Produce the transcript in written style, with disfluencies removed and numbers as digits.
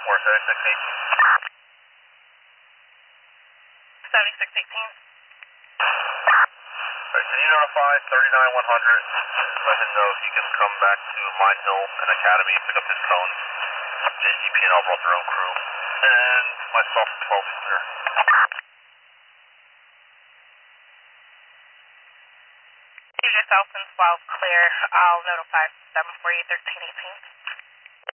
or 7618. 7618. Alright, can you notify 39100? Let him know he can come back to Mine Hill and Academy and pick up his cones. JGP&L brought their own crew. And myself and 12 is clear. Yourself and 12 clear. I'll notify 748 1318.